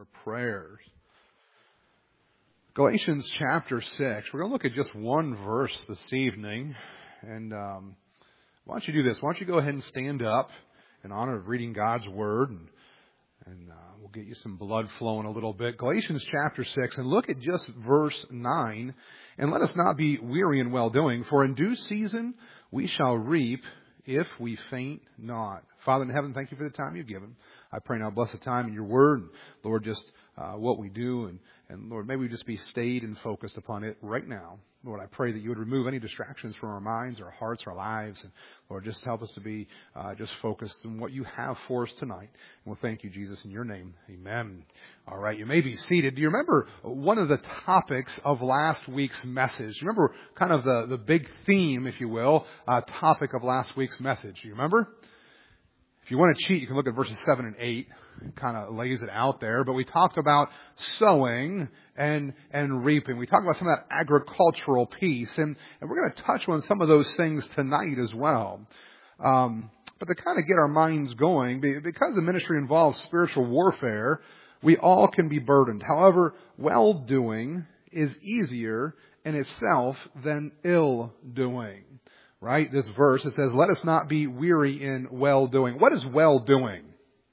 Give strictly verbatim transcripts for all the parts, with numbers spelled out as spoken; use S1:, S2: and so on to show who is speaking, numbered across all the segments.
S1: our prayers. Galatians chapter six. We're going to look at just one verse this evening. And um, why don't you do this? Why don't you go ahead and stand up in honor of reading God's Word. And, and uh, we'll get you some blood flowing a little bit. Galatians chapter six. And look at just verse nine. And let us not be weary in well-doing. For in due season we shall reap if we faint not. Father in heaven, thank you for the time you've given. I pray now bless the time in your Word. And Lord, just uh, what we do. And, and Lord, may we just be stayed and focused upon it right now. Lord, I pray that you would remove any distractions from our minds, our hearts, our lives. And Lord, just help us to be uh, just focused on what you have for us tonight. And we'll thank you, Jesus, in your name. Amen. All right, you may be seated. Do you remember one of the topics of last week's message? Do you remember kind of the, the big theme, if you will, uh, topic of last week's message? Do you remember? If you want to cheat, you can look at verses seven and eight. It kind of lays it out there. But we talked about sowing and and reaping. We talked about some of that agricultural piece. And, and we're going to touch on some of those things tonight as well. Um, but to kind of get our minds going, because the ministry involves spiritual warfare, we all can be burdened. However, well-doing is easier in itself than ill-doing. Right? This verse, it says, let us not be weary in well-doing. What is well-doing?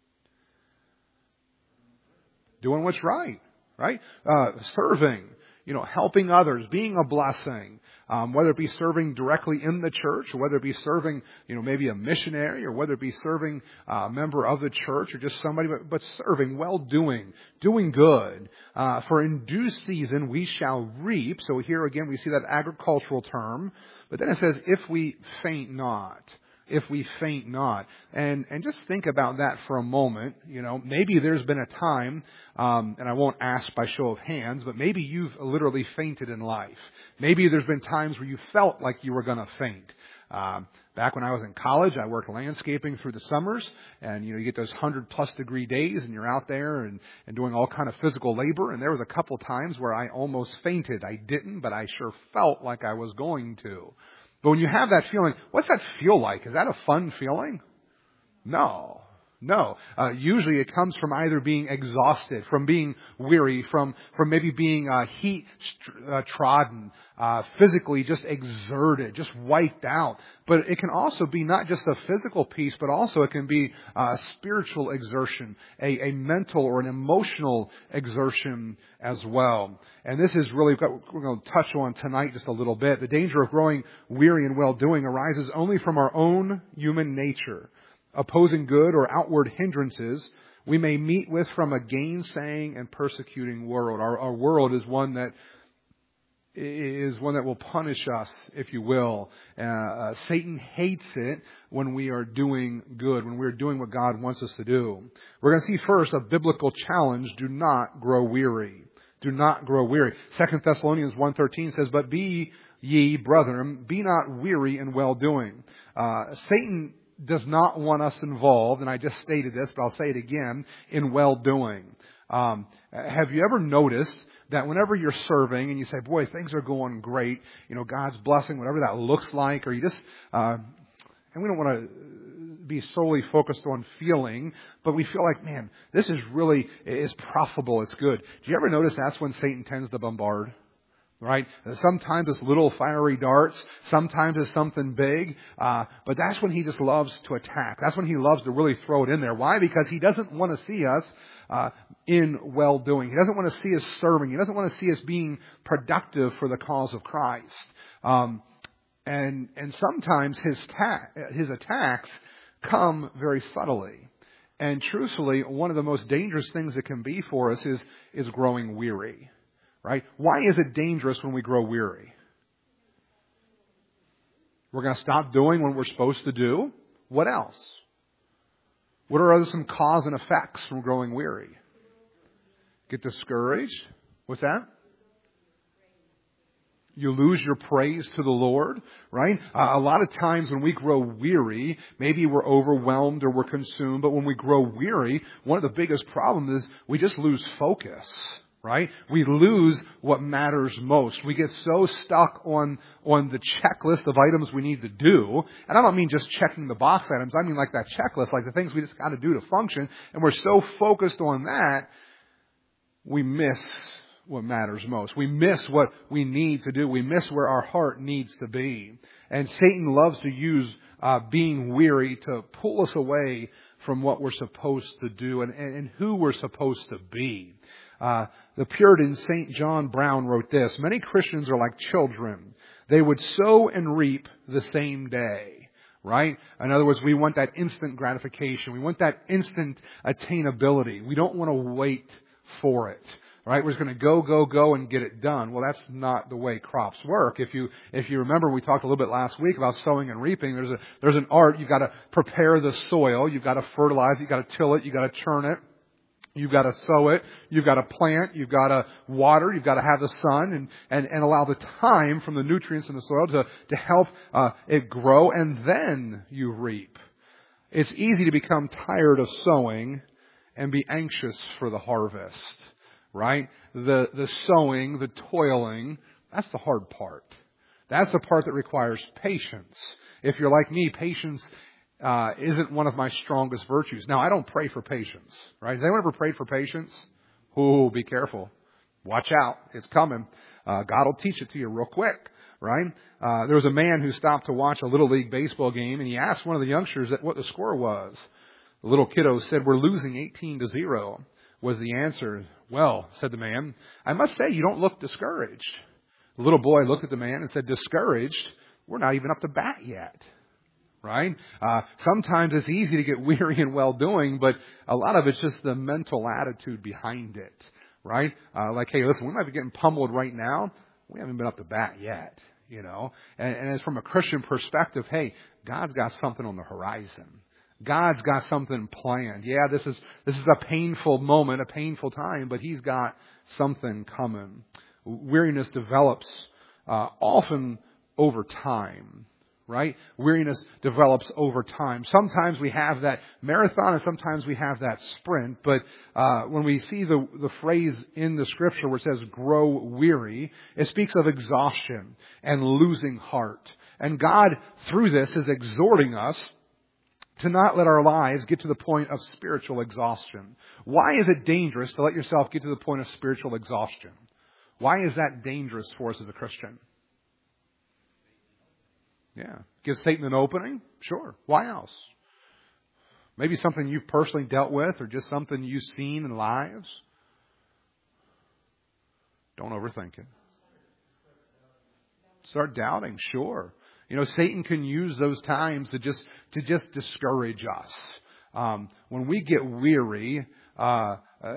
S1: Doing what's right. Right? Uh, serving. You know, helping others. Being a blessing. Um, whether it be serving directly in the church, or whether it be serving, you know, maybe a missionary, or whether it be serving a member of the church, or just somebody, but, but serving, well-doing, doing good. Uh, for in due season we shall reap. So here again we see that agricultural term. But then it says, if we faint not. If we faint not. And and just think about that for a moment. You know, maybe there's been a time, um, and I won't ask by show of hands, but maybe you've literally fainted in life. Maybe there's been times where you felt like you were going to faint. Um, back when I was in college, I worked landscaping through the summers, and you know, you get those hundred plus degree days, and you're out there and, and doing all kind of physical labor. And there was a couple times where I almost fainted. I didn't, but I sure felt like I was going to. But when you have that feeling, what's that feel like? Is that a fun feeling? No. No. Uh, usually it comes from either being exhausted, from being weary, from, from maybe being uh, heat uh, trodden, uh, physically just exerted, just wiped out. But it can also be not just a physical piece, but also it can be a spiritual exertion, a, a mental or an emotional exertion as well. And this is really what we're going to touch on tonight just a little bit. The danger of growing weary in well-doing arises only from our own human nature. Opposing good or outward hindrances we may meet with from a gainsaying and persecuting world. Our, our world is one that is one that will punish us, if you will. Uh, uh, Satan hates it when we are doing good, when we're doing what God wants us to do. We're going to see first a biblical challenge: do not grow weary. Do not grow weary. Second Thessalonians one thirteen says, "But be ye, brethren, be not weary in well-doing." Uh, Satan does not want us involved, and I just stated this, but I'll say it again, in well-doing. Um, have you ever noticed that whenever you're serving and you say, boy, things are going great, you know, God's blessing, whatever that looks like, or you just, uh, and we don't want to be solely focused on feeling, but we feel like, man, this is really, is profitable, it's good. Do you ever notice that's when Satan tends to bombard? Right? Sometimes it's little fiery darts. Sometimes it's something big. Uh, but that's when he just loves to attack. That's when he loves to really throw it in there. Why? Because he doesn't want to see us uh, in well-doing. He doesn't want to see us serving. He doesn't want to see us being productive for the cause of Christ. Um, and and sometimes his ta- his attacks come very subtly. And truthfully, one of the most dangerous things that can be for us is is growing weary. Right? Why is it dangerous when we grow weary? We're going to stop doing what we're supposed to do. What else? What are other some cause and effects from growing weary? Get discouraged. What's that? You lose your praise to the Lord, right? Uh, a lot of times when we grow weary, maybe we're overwhelmed or we're consumed, but when we grow weary, one of the biggest problems is we just lose focus. Right? We lose what matters most. We get so stuck on, on the checklist of items we need to do. And I don't mean just checking the box items. I mean like that checklist, like the things we just got to do to function. And we're so focused on that we miss what matters most. We miss what we need to do. We miss where our heart needs to be. And Satan loves to use uh, being weary to pull us away from what we're supposed to do and, and, and who we're supposed to be. Uh, the Puritan Saint John Brown wrote this: many Christians are like children. They would sow and reap the same day. Right? In other words, we want that instant gratification. We want that instant attainability. We don't want to wait for it. Right? We're just going to go, go, go and get it done. Well, that's not the way crops work. If you, if you remember, we talked a little bit last week about sowing and reaping. There's a, there's an art. You've got to prepare the soil. You've got to fertilize it. You've got to till it. You've got to churn it. You've got to sow it. You've got to plant. You've got to water. You've got to have the sun and, and, and allow the time from the nutrients in the soil to, to help uh, it grow. And then you reap. It's easy to become tired of sowing and be anxious for the harvest. Right? The, the sowing, the toiling, that's the hard part. That's the part that requires patience. If you're like me, patience uh, isn't one of my strongest virtues. Now, I don't pray for patience. Right? Has anyone ever prayed for patience? Oh, be careful. Watch out. It's coming. Uh, God will teach it to you real quick. Right? Uh, there was a man who stopped to watch a Little League baseball game, and he asked one of the youngsters what the score was. The little kiddo said, "We're losing eighteen to zero. Was the answer. "Well," said the man, "I must say you don't look discouraged." The little boy looked at the man and said, "Discouraged? We're not even up to bat yet." Right? Uh, sometimes it's easy to get weary in well-doing, but a lot of it's just the mental attitude behind it. Right? Uh, like, hey, listen, we might be getting pummeled right now. We haven't been up to bat yet. You know? And, and as from a Christian perspective, hey, God's got something on the horizon. God's got something planned. Yeah, this is this is a painful moment, a painful time, but He's got something coming. Weariness develops uh, often over time, right? Weariness develops over time. Sometimes we have that marathon and sometimes we have that sprint, but uh, when we see the, the phrase in the Scripture where it says grow weary, it speaks of exhaustion and losing heart. And God, through this, is exhorting us to not let our lives get to the point of spiritual exhaustion. Why is it dangerous to let yourself get to the point of spiritual exhaustion? Why is that dangerous for us as a Christian? Yeah. Give Satan an opening? Sure. Why else? Maybe something you've personally dealt with or just something you've seen in lives. Don't overthink it. Start doubting, sure. You know, Satan can use those times to just to just discourage us. Um, when we get weary, uh, uh,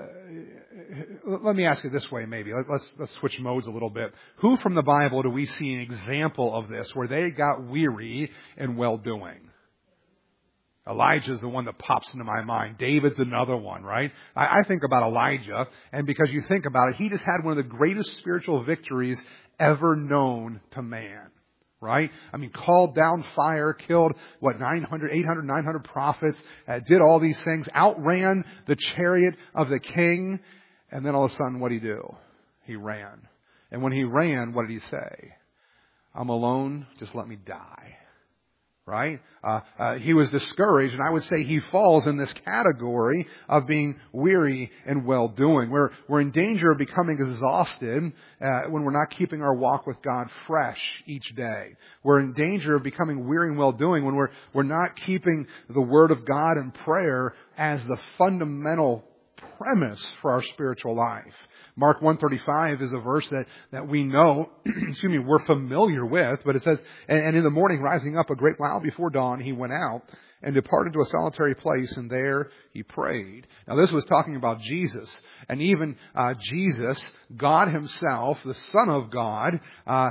S1: let me ask it this way, maybe. Let's let's switch modes a little bit. Who from the Bible do we see an example of this, where they got weary in well-doing? Elijah's the one that pops into my mind. David's another one, right? I, I think about Elijah, and because you think about it, he just had one of the greatest spiritual victories ever known to man. Right? I mean, called down fire, killed, what, nine hundred, eight hundred, nine hundred prophets, uh, did all these things, outran the chariot of the king, and then all of a sudden, what did he do? He ran. And when he ran, what did he say? "I'm alone, just let me die." Right? Uh, uh, he was discouraged, and I would say he falls in this category of being weary and well-doing. We're, we're in danger of becoming exhausted uh, when we're not keeping our walk with God fresh each day. We're in danger of becoming weary and well-doing when we're, we're not keeping the Word of God and prayer as the fundamental premise for our spiritual life. Mark one thirty-five is a verse that, that we know, excuse me, we're familiar with, but it says, and, and in the morning rising up a great while before dawn, he went out and departed to a solitary place, and there he prayed. Now this was talking about Jesus, and even uh, Jesus, God Himself, the Son of God, uh,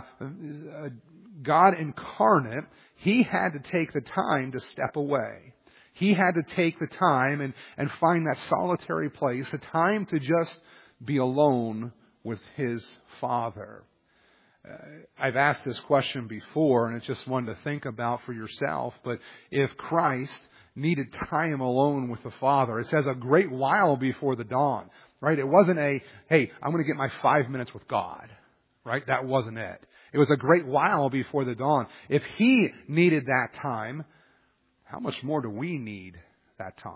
S1: God incarnate, He had to take the time to step away. He had to take the time and, and find that solitary place, the time to just be alone with His Father. Uh, I've asked this question before, and it's just one to think about for yourself. But if Christ needed time alone with the Father, it says a great while before the dawn, right? It wasn't a, hey, I'm going to get my five minutes with God, right? That wasn't it. It was a great while before the dawn. If He needed that time, how much more do we need that time?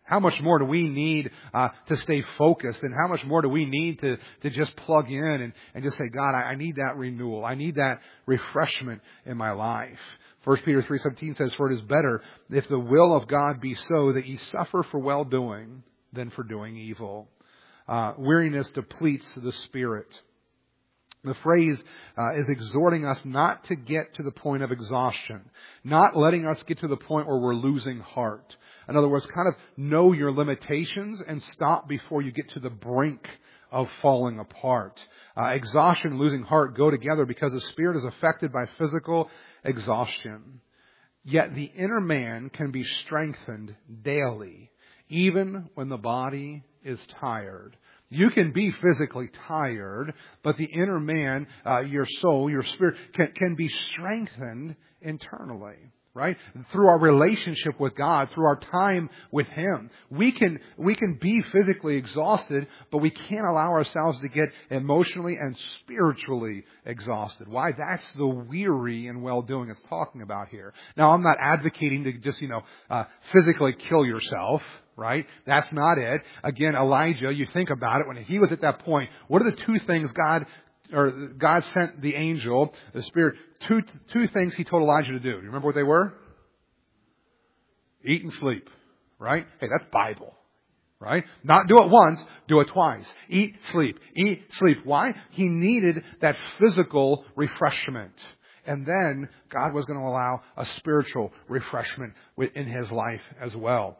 S1: How much more do we need uh, to stay focused, and how much more do we need to, to just plug in and, and just say, God, I, I need that renewal. I need that refreshment in my life. First Peter three seventeen says, for it is better if the will of God be so that ye suffer for well-doing than for doing evil. Uh, weariness depletes the spirit. The phrase uh, is exhorting us not to get to the point of exhaustion, not letting us get to the point where we're losing heart. In other words, kind of know your limitations and stop before you get to the brink of falling apart. Uh, exhaustion and losing heart go together because the spirit is affected by physical exhaustion. Yet the inner man can be strengthened daily, even when the body is tired. You can be physically tired, but the inner man, uh, your soul, your spirit, can, can be strengthened internally, right? Through our relationship with God, through our time with Him. We can, we can be physically exhausted, but we can't allow ourselves to get emotionally and spiritually exhausted. Why? That's the weary and well-doing it's talking about here. Now, I'm not advocating to just, you know, uh, physically kill yourself. Right? That's not it. Again, Elijah, you think about it, when he was at that point, what are the two things God, or God sent the angel, the Spirit, two, two things He told Elijah to do. Do you remember what they were? Eat and sleep. Right? Hey, that's Bible. Right? Not do it once, do it twice. Eat, sleep. Eat, sleep. Why? He needed that physical refreshment. And then God was going to allow a spiritual refreshment in his life as well.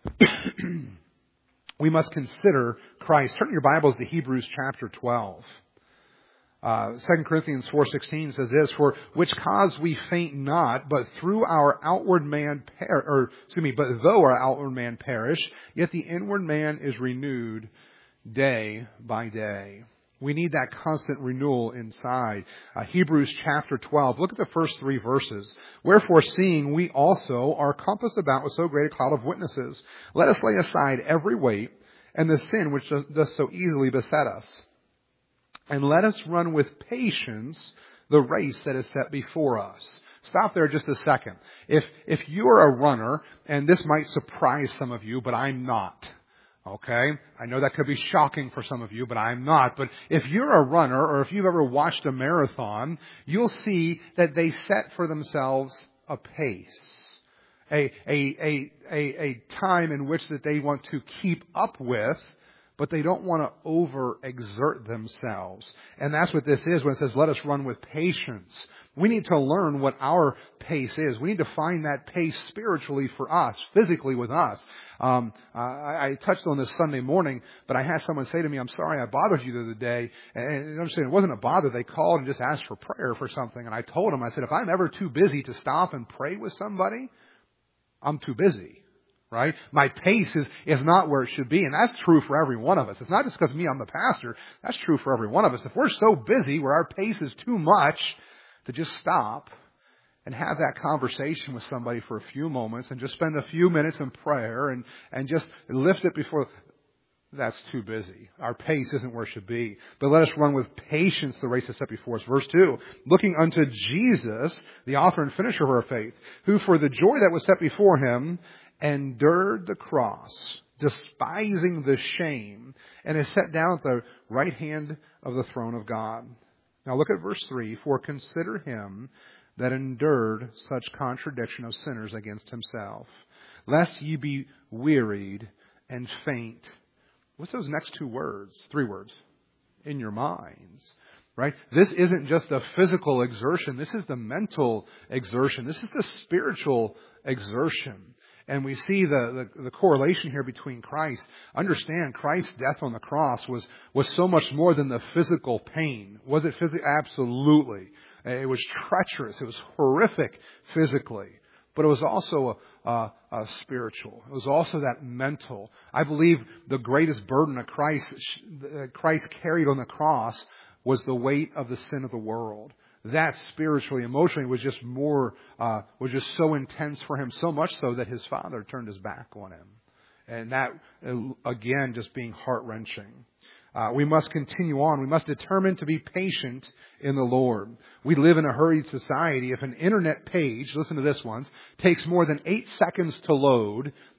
S1: We must consider Christ. Turn your Bibles to Hebrews chapter twelve. Uh, Second Corinthians four sixteen says this, for which cause we faint not, but through our outward man, per- or excuse me, but though our outward man perish, yet the inward man is renewed day by day. We need that constant renewal inside. Uh, Hebrews chapter twelve. Look at the first three verses. Wherefore, seeing we also are compassed about with so great a cloud of witnesses, let us lay aside every weight and the sin which does, does so easily beset us. And let us run with patience the race that is set before us. Stop there just a second. If, if you're a runner, and this might surprise some of you, but I'm not. Okay? I know that could be shocking for some of you, but I'm not. But if you're a runner, or if you've ever watched a marathon, you'll see that they set for themselves a pace. A, a, a, a, a time in which that they want to keep up with, but they don't want to overexert themselves. And that's what this is when it says, let us run with patience. We need to learn what our pace is. We need to find that pace spiritually for us, physically with us. Um, I, I touched on this Sunday morning, but I had someone say to me, I'm sorry I bothered you the other day. And I'm saying it wasn't a bother. They called and just asked for prayer for something. And I told them, I said, if I'm ever too busy to stop and pray with somebody, I'm too busy. Right? My pace is, is not where it should be. And that's true for every one of us. It's not just because me, I'm the pastor. That's true for every one of us. If we're so busy where our pace is too much to just stop and have that conversation with somebody for a few moments and just spend a few minutes in prayer and, and just lift it before, that's too busy. Our pace isn't where it should be. But let us run with patience the race that's set before us. Verse two, looking unto Jesus, the author and finisher of our faith, who for the joy that was set before him endured the cross, despising the shame, and is set down at the right hand of the throne of God. Now look at verse three. For consider him that endured such contradiction of sinners against himself, lest ye be wearied and faint. What's those next two words? Three words. In your minds. Right? This isn't just a physical exertion. This is the mental exertion. This is the spiritual exertion. And we see the, the, the correlation here between Christ. Understand, Christ's death on the cross was, was so much more than the physical pain. Was it physical? Absolutely. It was treacherous. It was horrific physically. But it was also a, a, a spiritual. It was also that mental. I believe the greatest burden that Christ, that Christ carried on the cross was the weight of the sin of the world. That spiritually, emotionally was just more, uh, was just so intense for him, so much so that his father turned his back on him. And that, again, just being heart-wrenching. Uh, we must continue on. We must determine to be patient in the Lord. We live in a hurried society. If an internet page, listen to this one, takes more than eight seconds to load,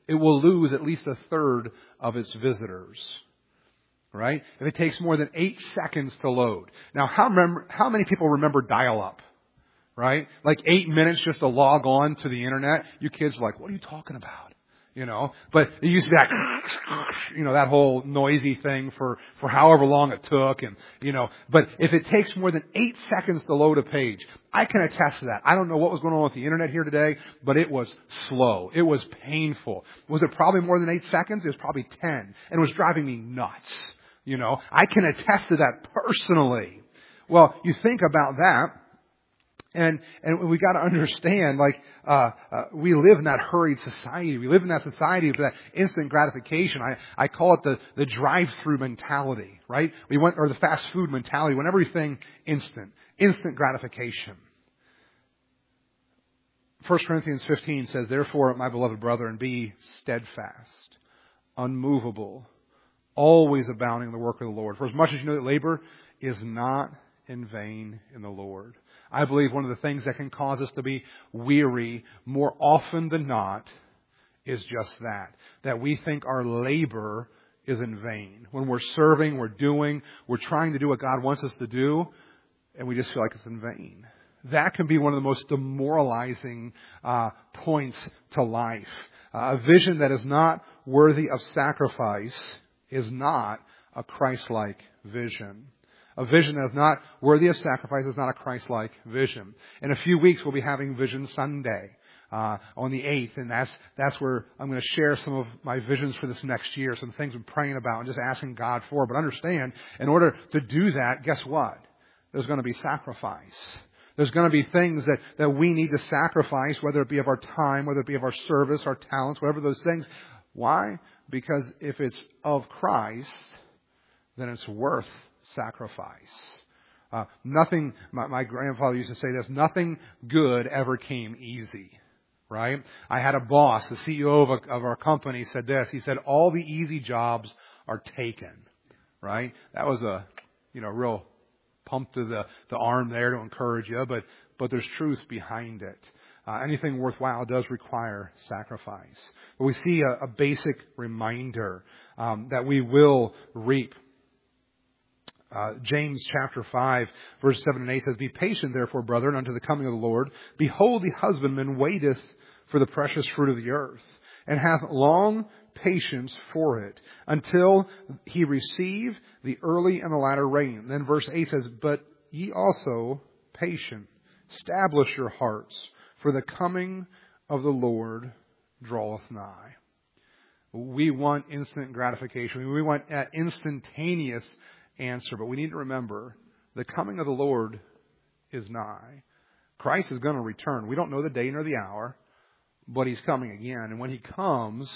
S1: it will lose at least a third of its visitors. Right? If it takes more than eight seconds to load. Now, how, remember, how many people remember dial-up? Right? Like eight minutes just to log on to the internet. You kids are like, what are you talking about? You know, but it used to be like, you know, that whole noisy thing for, for however long it took. And, you know, but if it takes more than eight seconds to load a page, I can attest to that. I don't know what was going on with the internet here today, but it was slow. It was painful. Was it probably more than eight seconds? It was probably ten. And it was driving me nuts. You know, I can attest to that personally. Well, you think about that. And, and we got to understand, like, uh, uh, we live in that hurried society. We live in that society of that instant gratification. I, I call it the, the drive-through mentality, right? We want, or the fast food mentality. We want everything instant. Instant gratification. First Corinthians fifteen says, therefore, my beloved brethren, be steadfast, unmovable, always abounding in the work of the Lord. For as much as you know that labor is not in vain in the Lord. I believe one of the things that can cause us to be weary more often than not is just that. That we think our labor is in vain. When we're serving, we're doing, we're trying to do what God wants us to do, and we just feel like it's in vain. That can be one of the most demoralizing uh, points to life. Uh, a vision that is not worthy of sacrifice is not a Christ-like vision. A vision that is not worthy of sacrifice is not a Christ-like vision. In a few weeks, we'll be having Vision Sunday uh, on the eighth, and that's that's where I'm going to share some of my visions for this next year, some things I'm praying about and just asking God for. But understand, in order to do that, guess what? There's going to be sacrifice. There's going to be things that, that we need to sacrifice, whether it be of our time, whether it be of our service, our talents, whatever those things. Why? Because if it's of Christ, then it's worth sacrifice. Uh, nothing, my, my grandfather used to say this, nothing good ever came easy. Right? I had a boss, the C E O of, a, of our company said this. He said, all the easy jobs are taken. Right? That was a, you know, real pump to the, the arm there to encourage you, but, but there's truth behind it. Uh, anything worthwhile does require sacrifice. But we see a, a basic reminder um, that we will reap. Uh, James chapter five, verse seven and eight says, be patient, therefore, brethren, unto the coming of the Lord. Behold, the husbandman waiteth for the precious fruit of the earth, and hath long patience for it, until he receive the early and the latter rain. Then verse eight says, but ye also patient, establish your hearts, for the coming of the Lord draweth nigh. We want instant gratification. We want uh, instantaneous answer, but we need to remember the coming of the Lord is nigh. Christ is going to return. We don't know the day nor the hour, but He's coming again. And when He comes,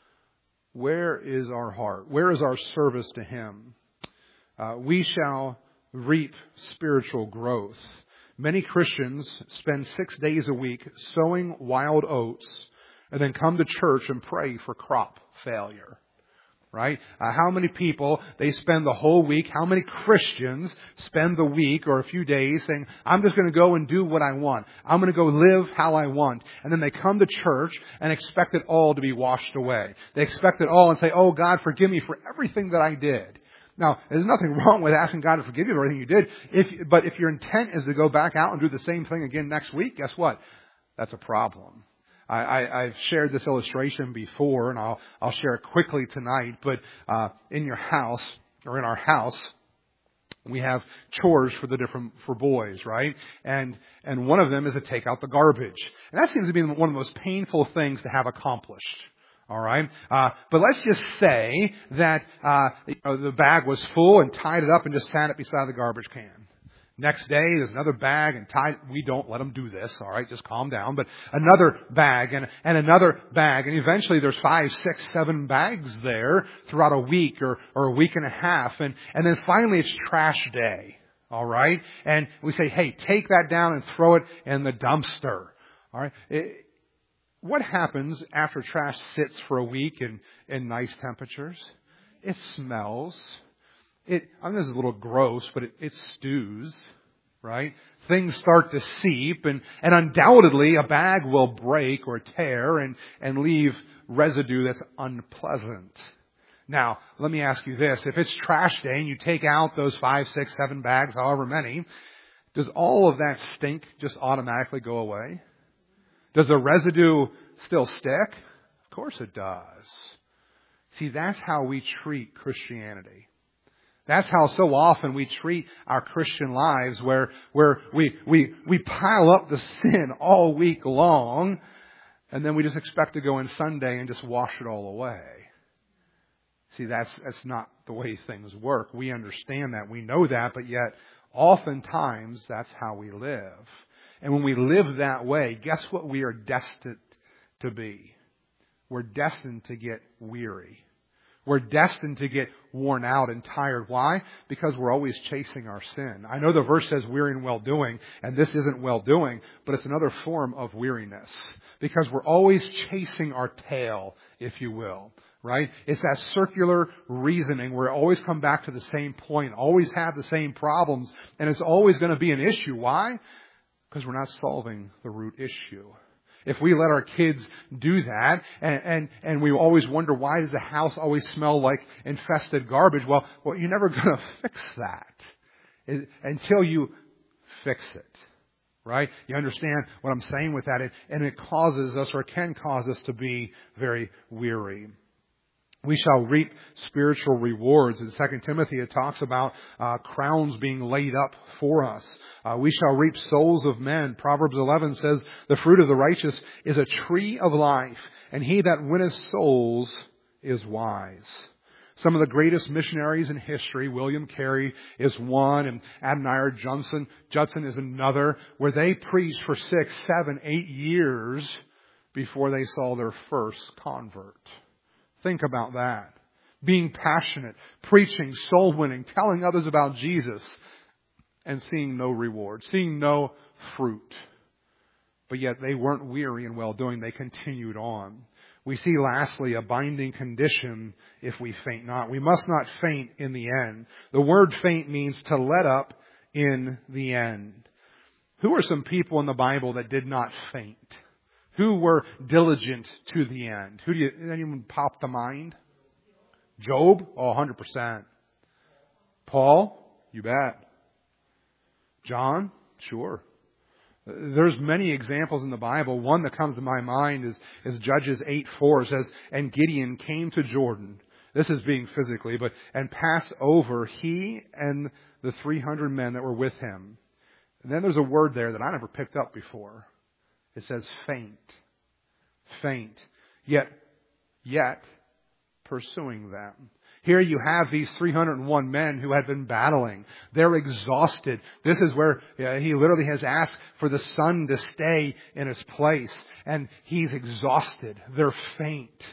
S1: where is our heart? Where is our service to Him? Uh, we shall reap spiritual growth. Many Christians spend six days a week sowing wild oats and then come to church and pray for crop failure. Right? Uh, how many people, they spend the whole week, how many Christians spend the week or a few days saying, I'm just going to go and do what I want. I'm going to go live how I want. And then they come to church and expect it all to be washed away. They expect it all and say, oh, God, forgive me for everything that I did. Now, there's nothing wrong with asking God to forgive you for everything you did. If, but if your intent is to go back out and do the same thing again next week, guess what? That's a problem. I, I, I've shared this illustration before, and I'll, I'll share it quickly tonight. But uh, in your house, or in our house, we have chores for the different for boys, right? And and one of them is to take out the garbage, and that seems to be one of the most painful things to have accomplished. All right, uh, but let's just say that uh, you know, the bag was full and tied it up and just sat it beside the garbage can. Next day, there's another bag and tie. We don't let them do this. All right, just calm down. But another bag and, and another bag. And eventually there's five, six, seven bags there throughout a week or, or a week and a half. And, and then finally it's trash day. All right. And we say, hey, take that down and throw it in the dumpster. All right. It, what happens after trash sits for a week in, in nice temperatures? It smells. It, I mean, this is a little gross, but it, it stews, right? Things start to seep, and, and undoubtedly a bag will break or tear and, and leave residue that's unpleasant. Now, let me ask you this. If it's trash day and you take out those five, six, seven bags, however many, does all of that stink just automatically go away? Does the residue still stick? Of course it does. See, that's how we treat Christianity. That's how so often we treat our Christian lives, where, where we, we, we pile up the sin all week long, and then we just expect to go in Sunday and just wash it all away. See, that's, that's not the way things work. We understand that. We know that, but yet oftentimes that's how we live. And when we live that way, guess what we are destined to be? We're destined to get weary. We're destined to get worn out and tired. Why? Because we're always chasing our sin. I know the verse says weary and well-doing, and this isn't well-doing, but it's another form of weariness. Because we're always chasing our tail, if you will. Right? It's that circular reasoning where we always come back to the same point, always have the same problems, and it's always going to be an issue. Why? Because we're not solving the root issue. If we let our kids do that, and, and, and we always wonder, why does the house always smell like infested garbage? Well, well you're never going to fix that it, until you fix it. Right? You understand what I'm saying with that? It, and it causes us, or can cause us, to be very weary. We shall reap spiritual rewards. In Second Timothy, it talks about uh, crowns being laid up for us. Uh, we shall reap souls of men. Proverbs eleven says, the fruit of the righteous is a tree of life, and he that winneth souls is wise. Some of the greatest missionaries in history, William Carey is one, and Adoniram Judson, Judson is another, where they preached for six, seven, eight years before they saw their first convert. Think about that. Being passionate, preaching, soul winning, telling others about Jesus, and seeing no reward, seeing no fruit. But yet they weren't weary in well-doing. They continued on. We see lastly a binding condition if we faint not. We must not faint in the end. The word faint means to let up in the end. Who are some people in the Bible that did not faint? Who were diligent to the end? Who do you, anyone pop to mind? Job? Oh, one hundred percent. Paul? You bet. John? Sure. There's many examples in the Bible. One that comes to my mind is, is Judges eight four. It says, and Gideon came to Jordan. This is being physically, but, and passed over, he and the three hundred men that were with him. And then there's a word there that I never picked up before. It says faint. Faint. Yet, yet, pursuing them. Here you have these three hundred one men who had been battling. They're exhausted. This is where uh, he literally has asked for the sun to stay in its place. And he's exhausted. They're faint.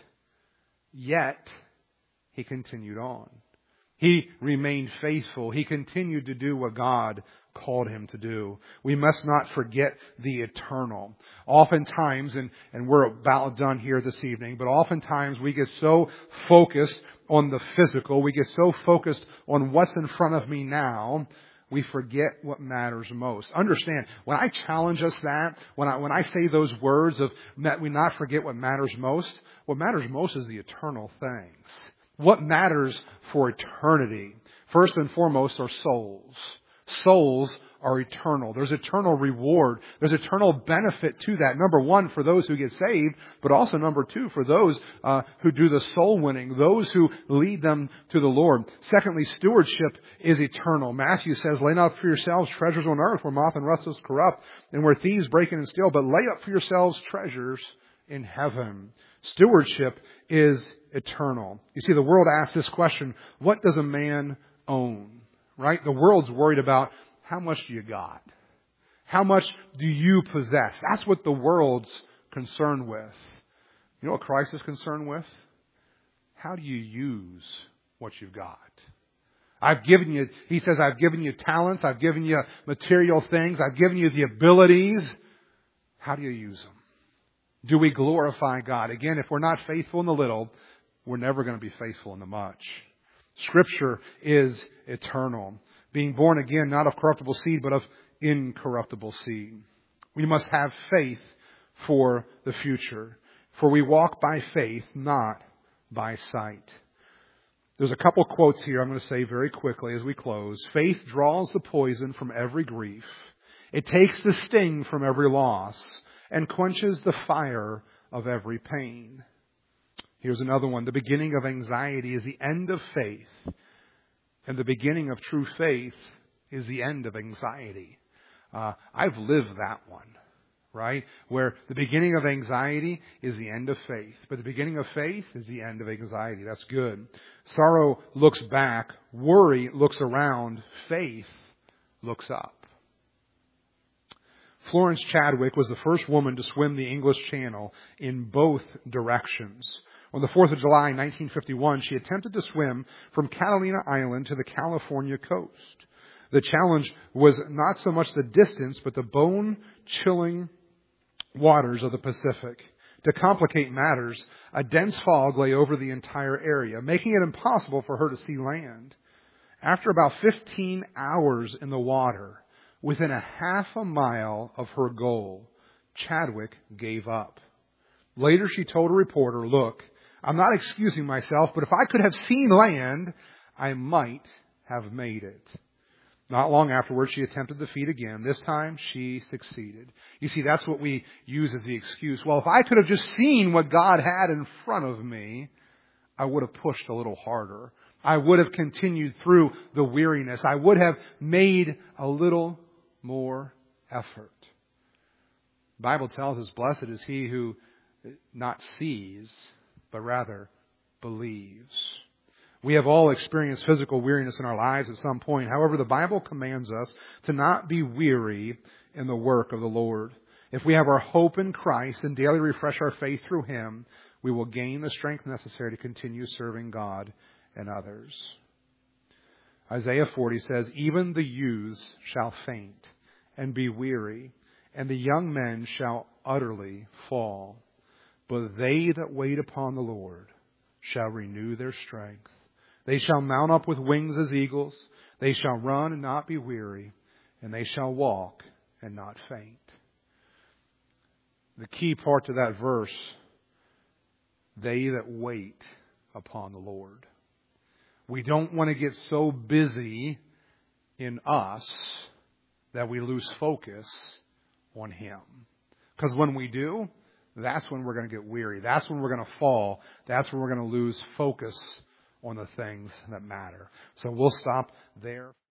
S1: Yet, he continued on. He remained faithful. He continued to do what God called him to do. We must not forget the eternal. Oftentimes, and, and we're about done here this evening, but oftentimes we get so focused on the physical, we get so focused on what's in front of me now, we forget what matters most. Understand, when I challenge us that, when I, when I say those words of that we not forget what matters most, what matters most is the eternal things. What matters for eternity? First and foremost are souls. Souls are eternal. There's eternal reward. There's eternal benefit to that. Number one, for those who get saved, but also number two, for those uh, who do the soul winning, those who lead them to the Lord. Secondly, stewardship is eternal. Matthew says, lay not up for yourselves treasures on earth where moth and rust does corrupt and where thieves break in and steal, but lay up for yourselves treasures in heaven. Stewardship is eternal. You see, the world asks this question, what does a man own? Right? The world's worried about how much do you got? How much do you possess? That's what the world's concerned with. You know what Christ is concerned with? How do you use what you've got? I've given you, he says, I've given you talents. I've given you material things. I've given you the abilities. How do you use them? Do we glorify God? Again, if we're not faithful in the little, we're never going to be faithful in the much. Scripture is eternal. Being born again, not of corruptible seed, but of incorruptible seed. We must have faith for the future. For we walk by faith, not by sight. There's a couple quotes here I'm going to say very quickly as we close. Faith draws the poison from every grief. It takes the sting from every loss and quenches the fire of every pain. Here's another one. The beginning of anxiety is the end of faith. And the beginning of true faith is the end of anxiety. Uh, I've lived that one. Right? Where the beginning of anxiety is the end of faith. But the beginning of faith is the end of anxiety. That's good. Sorrow looks back. Worry looks around. Faith looks up. Florence Chadwick was the first woman to swim the English Channel in both directions. On the fourth of July, nineteen fifty-one, she attempted to swim from Catalina Island to the California coast. The challenge was not so much the distance, but the bone-chilling waters of the Pacific. To complicate matters, a dense fog lay over the entire area, making it impossible for her to see land. After about fifteen hours in the water, within a half a mile of her goal, Chadwick gave up. Later she told a reporter, "Look, I'm not excusing myself, but if I could have seen land, I might have made it." Not long afterwards, she attempted the feat again. This time, she succeeded. You see, that's what we use as the excuse. Well, if I could have just seen what God had in front of me, I would have pushed a little harder. I would have continued through the weariness. I would have made a little more effort. The Bible tells us, blessed is he who not sees, but rather believes. We have all experienced physical weariness in our lives at some point. However, the Bible commands us to not be weary in the work of the Lord. If we have our hope in Christ and daily refresh our faith through Him, we will gain the strength necessary to continue serving God and others. Isaiah forty says, "Even the youths shall faint and be weary, and the young men shall utterly fall. But they that wait upon the Lord shall renew their strength. They shall mount up with wings as eagles. They shall run and not be weary, and they shall walk and not faint." The key part to that verse, they that wait upon the Lord. We don't want to get so busy in us that we lose focus on Him. Because when we do, that's when we're going to get weary. That's when we're going to fall. That's when we're going to lose focus on the things that matter. So we'll stop there.